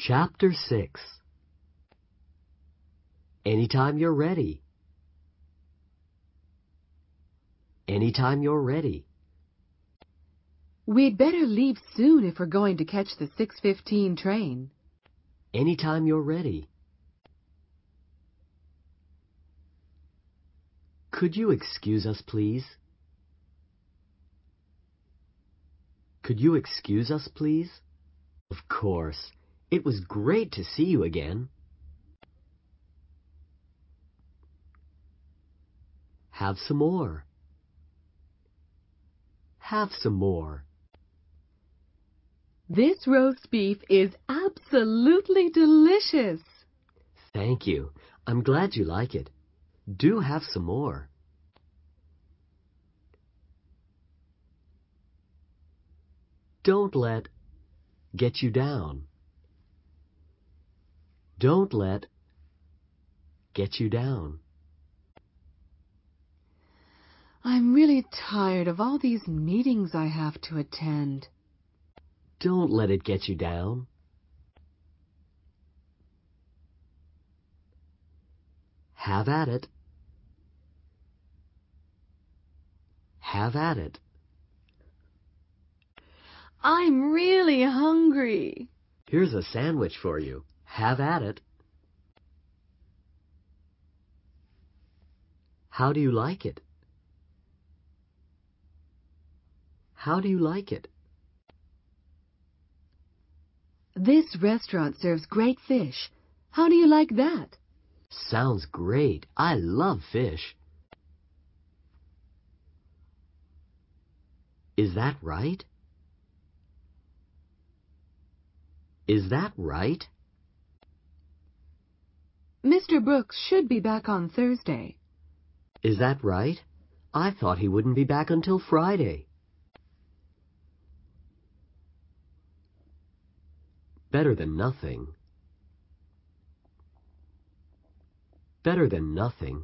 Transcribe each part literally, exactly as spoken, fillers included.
Chapter six. Anytime you're ready. Anytime you're ready. We'd better leave soon if we're going to catch the six fifteen train. Anytime you're ready. Could you excuse us, please? Could you excuse us, please? Of course. It was great to see you again. Have some more. Have some more. This roast beef is absolutely delicious. Thank you. I'm glad you like it. Do have some more. Don't let get you down. Don't let get you down. I'm really tired of all these meetings I have to attend. Don't let it get you down. Have at it. Have at it. I'm really hungry. Here's a sandwich for you. Have at it. How do you like it? How do you like it? This restaurant serves great fish. How do you like that? Sounds great. I love fish. Is that right? Is that right? Mister Brooks should be back on Thursday. Is that right? I thought he wouldn't be back until Friday. Better than nothing. Better than nothing.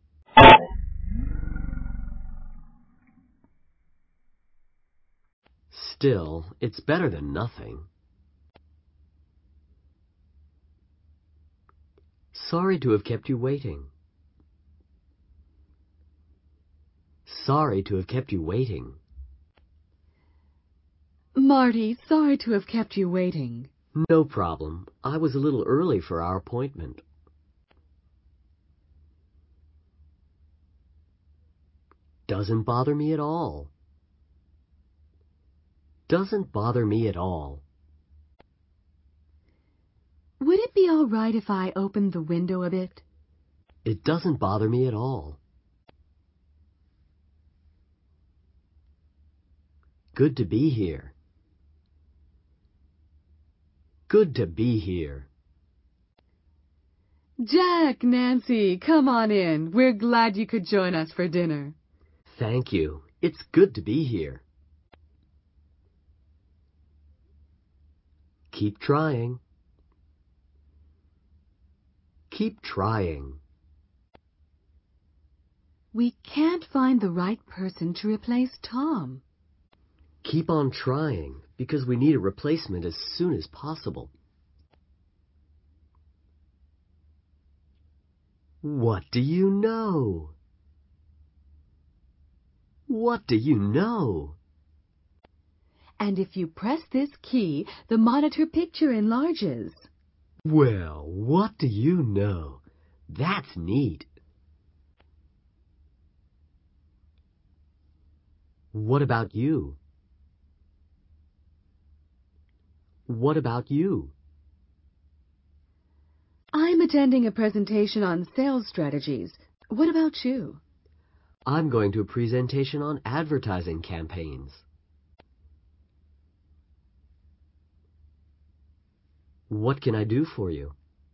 Still, it's better than nothing. Sorry to have kept you waiting. Sorry to have kept you waiting. Marty, sorry to have kept you waiting. No problem. I was a little early for our appointment. Doesn't bother me at all. Doesn't bother me at all. Would it be all right if I opened the window a bit? It doesn't bother me at all. Good to be here. Good to be here. Jack, Nancy, come on in. We're glad you could join us for dinner. Thank you. It's good to be here. Keep trying. Keep trying. We can't find the right person to replace Tom. Keep on trying, because we need a replacement as soon as possible. What do you know? What do you know? And if you press this key, the monitor picture enlarges. Well, what do you know? That's neat. What about you? What about you? I'm attending a presentation on sales strategies. What about you? I'm going to a presentation on advertising campaigns. What can I do for you?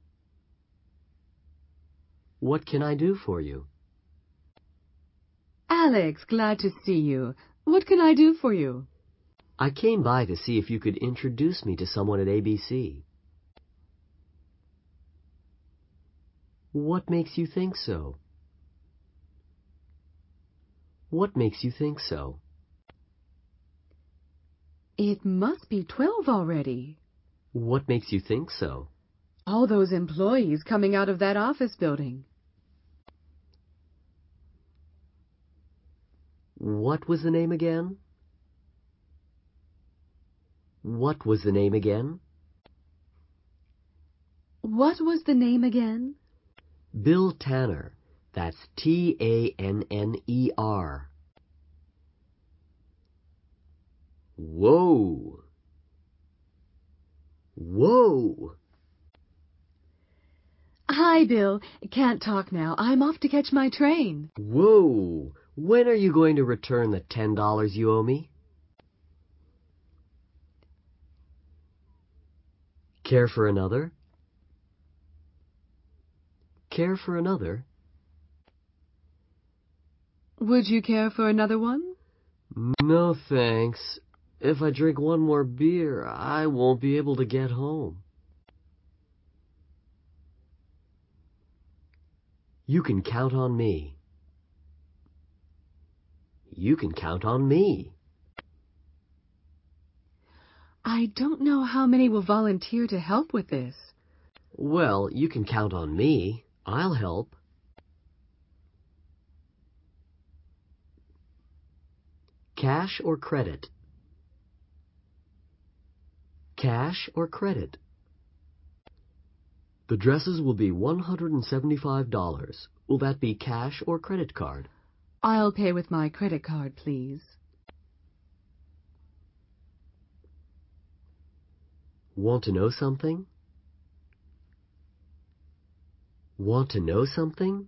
What can I do for you? Alex, glad to see you. What can I do for you? I came by to see if you could introduce me to someone at A B C. What makes you think so? What makes you think so? It must be twelve already. What makes you think so? All those employees coming out of that office building. What was the name again? What was the name again? What was the name again? Bill Tanner. That's T A N N E R. Whoa! Whoa! Hi, Bill. Can't talk now. I'm off to catch my train. Whoa! When are you going to return the ten dollars you owe me? Care for another? Care for another? Would you care for another one? No, thanks. If I drink one more beer, I won't be able to get home. You can count on me. You can count on me. I don't know how many will volunteer to help with this. Well, you can count on me. I'll help. Cash or credit? Cash or credit? The dresses will be one hundred seventy-five dollars. Will that be cash or credit card? I'll pay with my credit card, please. Want to know something? Want to know something?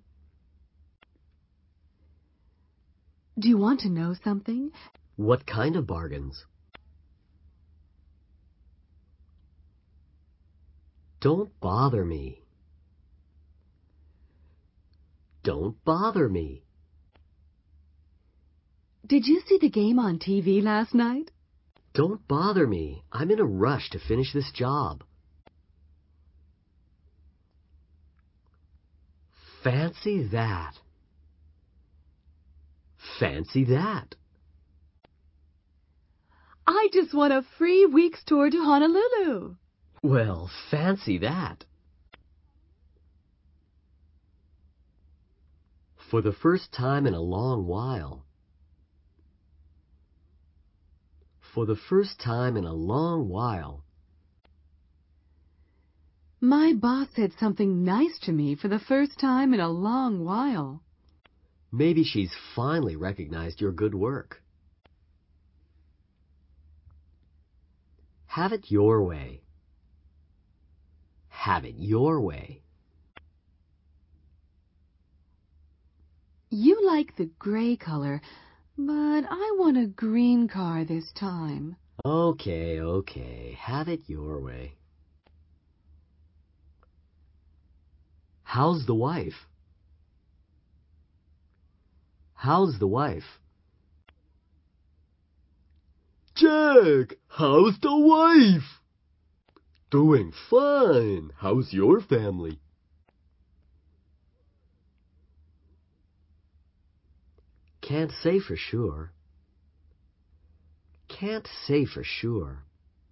Do you want to know something? What kind of bargains? Don't bother me. Don't bother me. Did you see the game on T V last night? Don't bother me. I'm in a rush to finish this job. Fancy that. Fancy that. I just won a free week's tour to Honolulu. Well, fancy that. For the first time in a long while. For the first time in a long while. My boss said something nice to me for the first time in a long while. Maybe she's finally recognized your good work. Have it your way. Have it your way. You like the gray color, but I want a green car this time. Okay, okay. Have it your way. How's the wife? How's the wife? Jack, how's the wife? Doing fine. How's your family? Can't say for sure. Can't say for sure.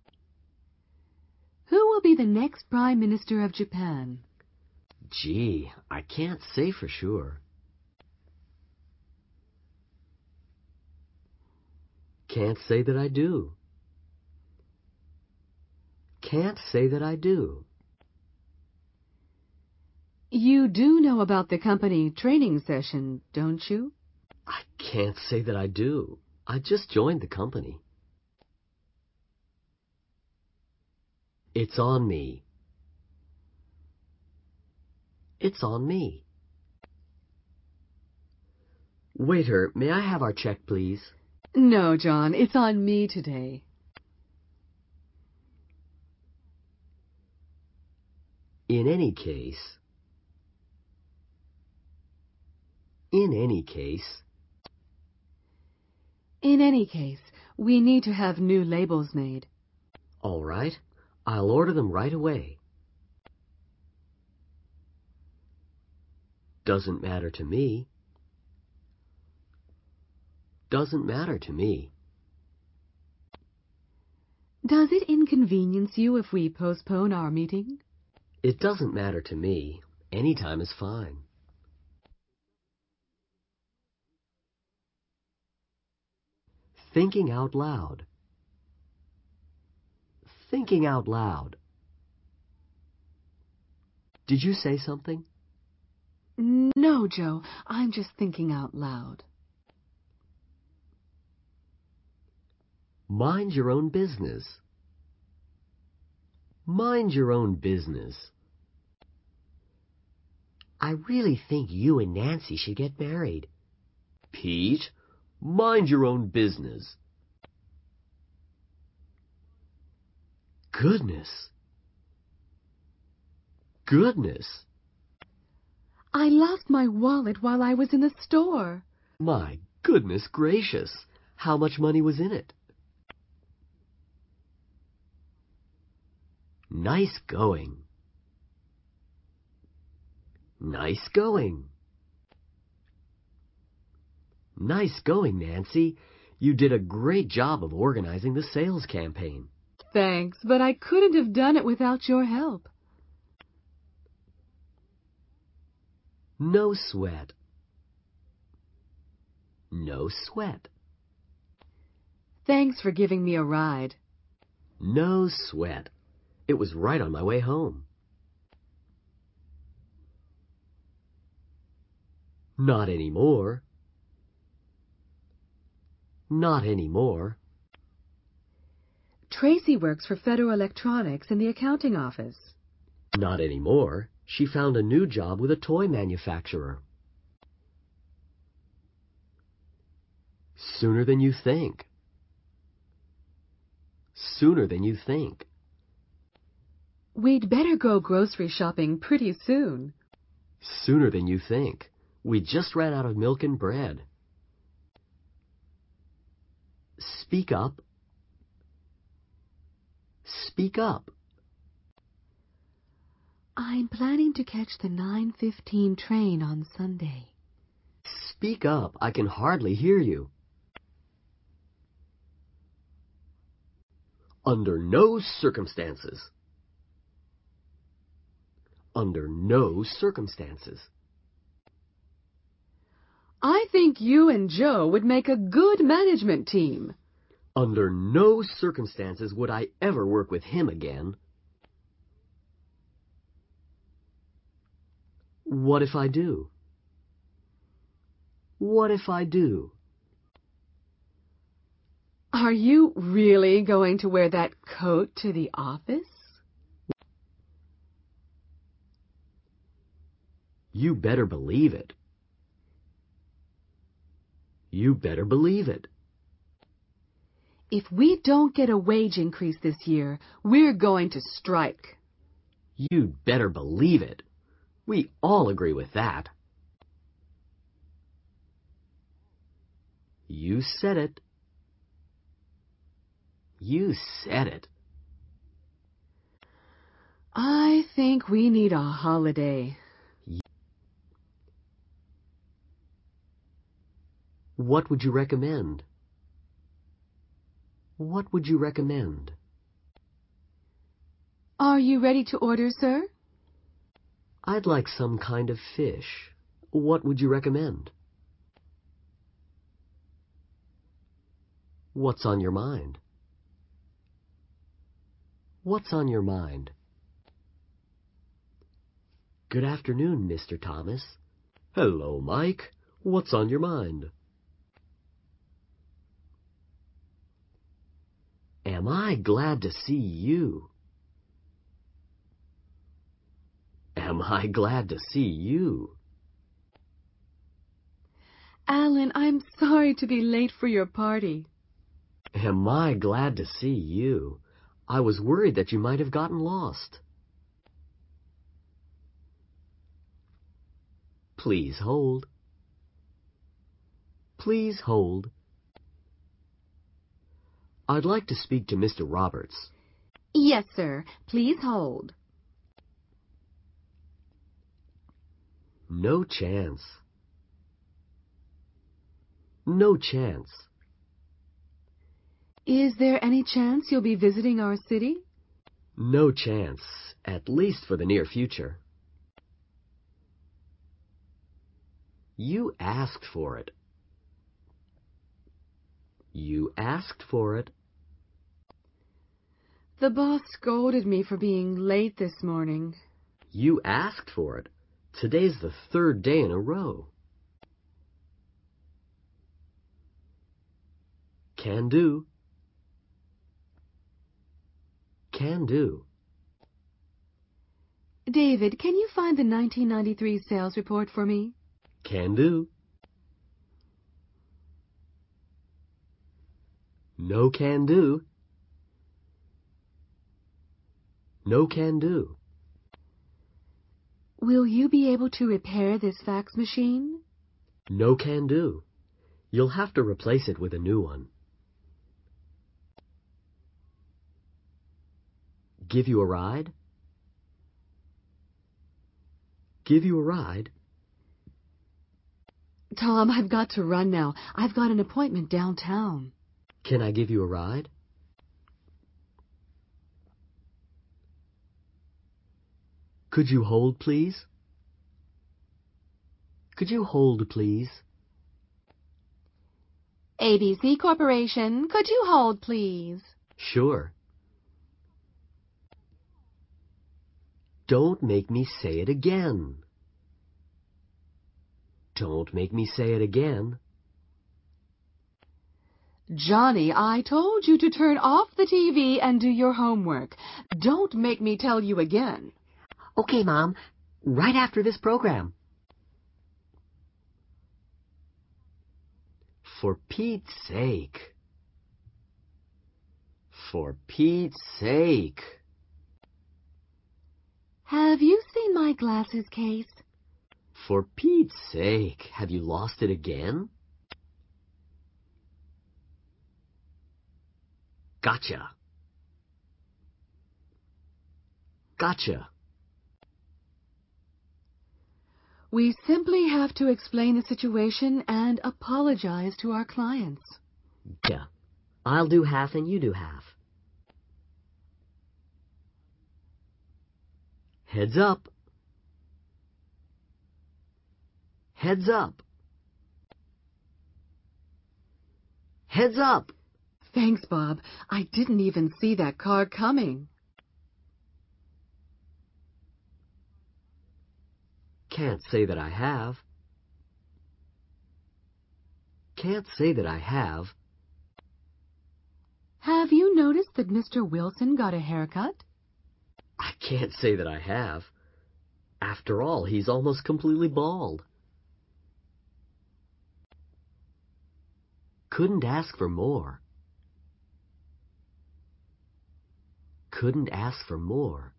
Who will be the next Prime Minister of Japan? Gee, I can't say for sure. Can't say that I do. Can't say that I do. You do know about the company training session, don't you? I can't say that I do. I just joined the company. It's on me. It's on me. Waiter, may I have our check, please? No, John, it's on me today. In any case. In any case. In any case, we need to have new labels made. All right. I'll order them right away. Doesn't matter to me. Doesn't matter to me. Does it inconvenience you if we postpone our meeting? It doesn't matter to me. Any time is fine. Thinking out loud. Thinking out loud. Did you say something? No, Joe. I'm just thinking out loud. Mind your own business. Mind your own business. I really think you and Nancy should get married. Pete, mind your own business. Goodness. Goodness. I lost my wallet while I was in the store. My goodness gracious. How much money was in it? Nice going. Nice going. Nice going, Nancy. You did a great job of organizing the sales campaign. Thanks, but I couldn't have done it without your help. No sweat. No sweat. Thanks for giving me a ride. No sweat. It was right on my way home. Not anymore. Not anymore. Tracy works for Federal Electronics in the accounting office. Not anymore. She found a new job with a toy manufacturer. Sooner than you think. Sooner than you think. We'd better go grocery shopping pretty soon. Sooner than you think. We just ran out of milk and bread. Speak up. Speak up. I'm planning to catch the nine fifteen train on Sunday. Speak up. I can hardly hear you. Under no circumstances. Under no circumstances. I think you and Joe would make a good management team. Under no circumstances would I ever work with him again. What if I do? What if I do? Are you really going to wear that coat to the office? You better believe it. You better believe it. If we don't get a wage increase this year, we're going to strike. You'd better believe it. We all agree with that. You said it. You said it. I think we need a holiday. What would you recommend? What would you recommend? Are you ready to order, sir? I'd like some kind of fish. What would you recommend? What's on your mind? What's on your mind? Good afternoon, Mister Thomas. Hello, Mike. What's on your mind? Am I glad to see you? Am I glad to see you? Alan, I'm sorry to be late for your party. Am I glad to see you? I was worried that you might have gotten lost. Please hold. Please hold. I'd like to speak to Mister Roberts. Yes, sir. Please hold. No chance. No chance. Is there any chance you'll be visiting our city? No chance, at least for the near future. You asked for it. You asked for it. The boss scolded me for being late this morning. You asked for it. Today's the third day in a row. Can do. Can do. David, can you find the nineteen ninety-three sales report for me? Can do. No can do. No can do. Will you be able to repair this fax machine? No can do. You'll have to replace it with a new one. Give you a ride? Give you a ride? Tom, I've got to run now. I've got an appointment downtown. Can I give you a ride? Could you hold, please? Could you hold, please? A B C Corporation, could you hold, please? Sure. Don't make me say it again. Don't make me say it again. Johnny, I told you to turn off the T V and do your homework. Don't make me tell you again. Okay, Mom. Right after this program. For Pete's sake. For Pete's sake. Have you seen my glasses case? For Pete's sake, have you lost it again? Gotcha. Gotcha. We simply have to explain the situation and apologize to our clients. Yeah. I'll do half and you do half. Heads up. Heads up. Heads up. Thanks, Bob. I didn't even see that car coming. Can't say that I have. Can't say that I have. Have you noticed that Mister Wilson got a haircut? I can't say that I have. After all, he's almost completely bald. Couldn't ask for more. Couldn't ask for more.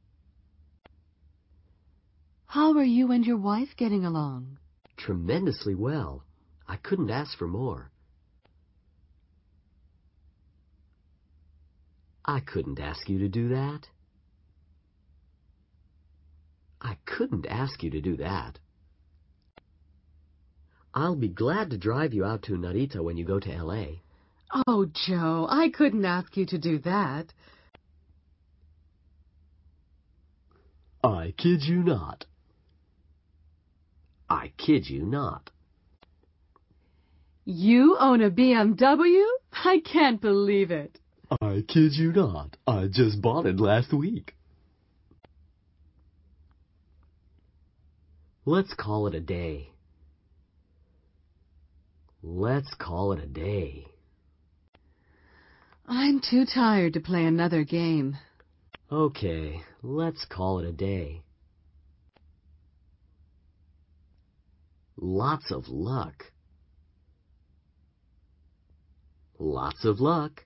How are you and your wife getting along? Tremendously well. I couldn't ask for more. I couldn't ask you to do that. I couldn't ask you to do that. I'll be glad to drive you out to Narita when you go to L A. Oh, Joe, I couldn't ask you to do that. I kid you not. I kid you not. You own a B M W? I can't believe it. I kid you not. I just bought it last week. Let's call it a day. Let's call it a day. I'm too tired to play another game. Okay, let's call it a day. Lots of luck. Lots of luck.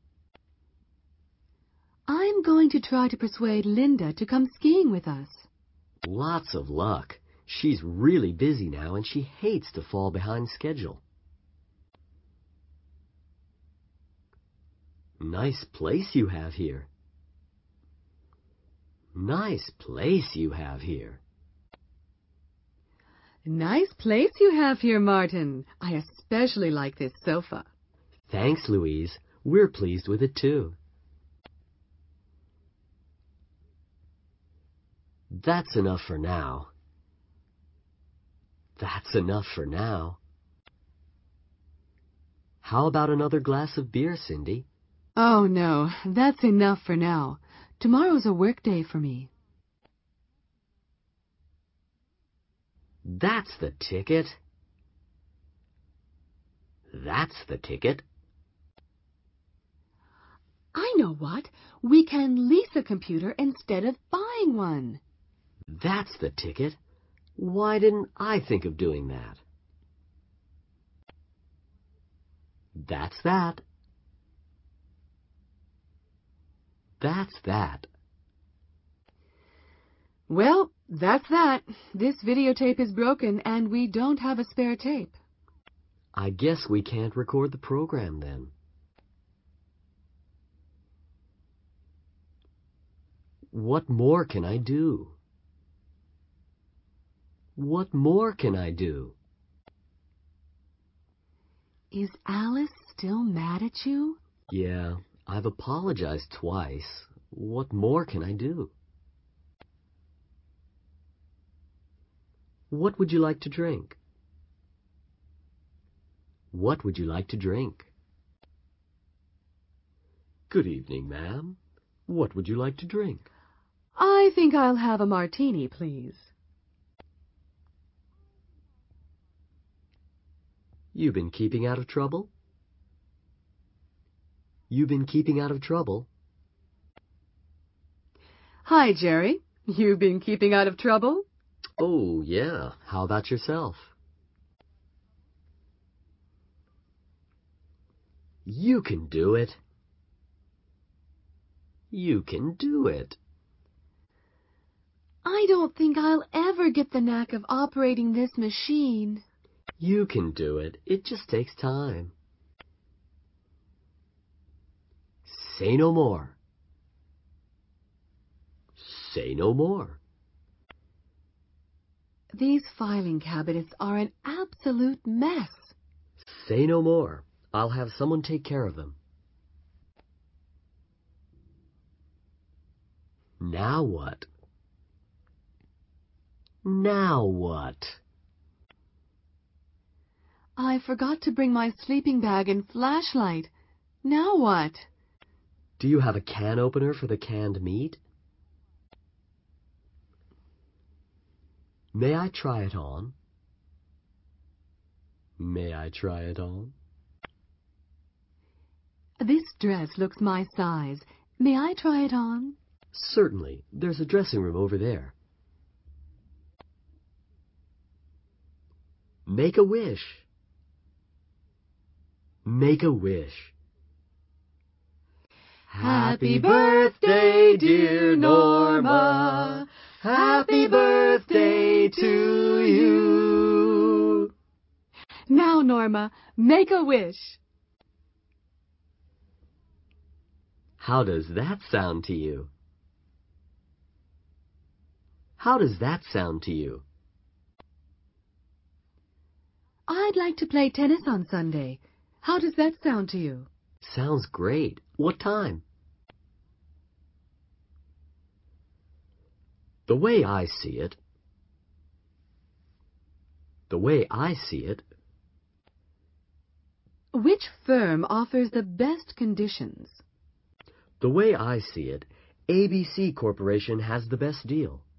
I'm going to try to persuade Linda to come skiing with us. Lots of luck. She's really busy now and she hates to fall behind schedule. Nice place you have here. Nice place you have here. Nice place you have here, Martin. I especially like this sofa. Thanks, Louise. We're pleased with it too. That's enough for now. That's enough for now. How about another glass of beer, Cindy? Oh, no, that's enough for now. Tomorrow's a work day for me. That's the ticket. That's the ticket. I know what. We can lease a computer instead of buying one. That's the ticket. Why didn't I think of doing that? That's that. That's that. Well, that's that. This videotape is broken and we don't have a spare tape. I guess we can't record the program then. What more can I do? What more can I do? Is Alice still mad at you? Yeah, I've apologized twice. What more can I do? What would you like to drink? What would you like to drink? Good evening, ma'am. What would you like to drink? I think I'll have a martini, please. You been keeping out of trouble? You been keeping out of trouble? Hi, Jerry. You been keeping out of trouble? Oh, yeah. How about yourself? You can do it. You can do it. I don't think I'll ever get the knack of operating this machine. You can do it. It just takes time. Say no more. Say no more. These filing cabinets are an absolute mess. Say no more. I'll have someone take care of them. Now what? Now what? I forgot to bring my sleeping bag and flashlight. Now what? Do you have a can opener for the canned meat? May I try it on? May I try it on? This dress looks my size. May I try it on? Certainly. There's a dressing room over there. Make a wish. Make a wish. Happy birthday, dear Norma. Happy birthday to you. Now, Norma, make a wish. How does that sound to you? How does that sound to you? I'd like to play tennis on Sunday. How does that sound to you? Sounds great. What time? The way I see it, the way I see it, Which firm offers the best conditions? the way I see it, A B C Corporation has the best deal.